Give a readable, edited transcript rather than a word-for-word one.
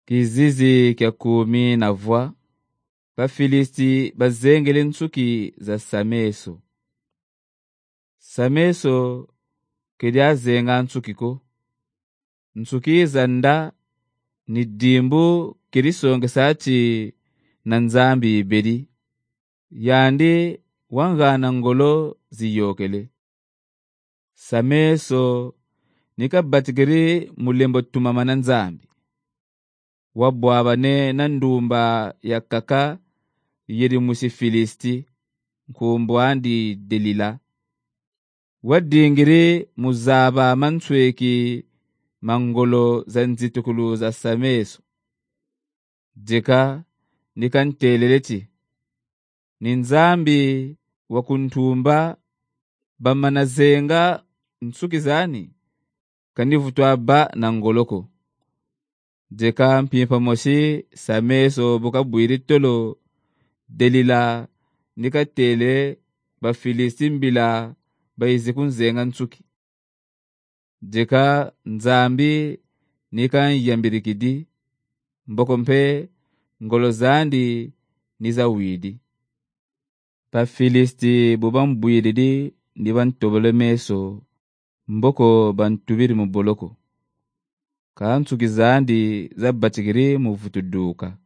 Kizizi kya 10 Bafilisti bazengele nsuki za Sameso. Sameso kiliazenga nsukiko. Nsuki za nda ni dimbu kilisongesachi na nzambi ibeli. Yandi wangana ngolo ziyokele. Sameso nikabatigiri mulembo tumama na nzambi. Wabwabane na ndumba ya kaka yeri musifilisti nkumbwandi Delila. Wadingiri muzaba mansweki mangolo za nzitukulu za Sameso. Jeka nikanteleleti. Ninzambi wakuntumba bamanazenga nsukizani kanivutwa ba na ngoloko. Jeka mpimpa moshi Sameso bukabwiri tolo Delila nikatele Bafilisti mbila baizikunzenga nsuki. Jeka nzambi nikanyambirikidi mbokompe ngolo zandi nizawidi. Bafilisti bubambwiridi nibantobole meso mboko bantubiri muboloko. Kansuki zandi zabatigiri muvutuduka.